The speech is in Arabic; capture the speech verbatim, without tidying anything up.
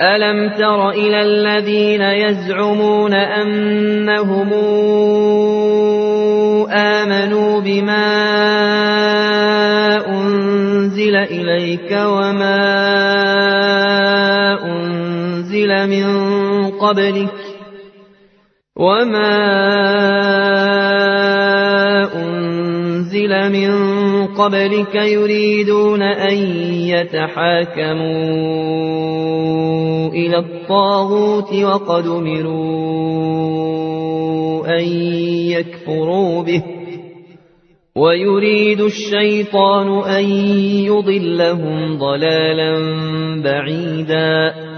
ألم تر إلى الذين يزعمون أنهم آمنوا بما أنزل إليك وما أنزل من قبلك وما أنزل من قبلك يريدون أن يتحاكموا إلى الطاغوت وقد أمروا أن يكفروا به ويريد الشيطان أن يضلهم ضلالا بعيدا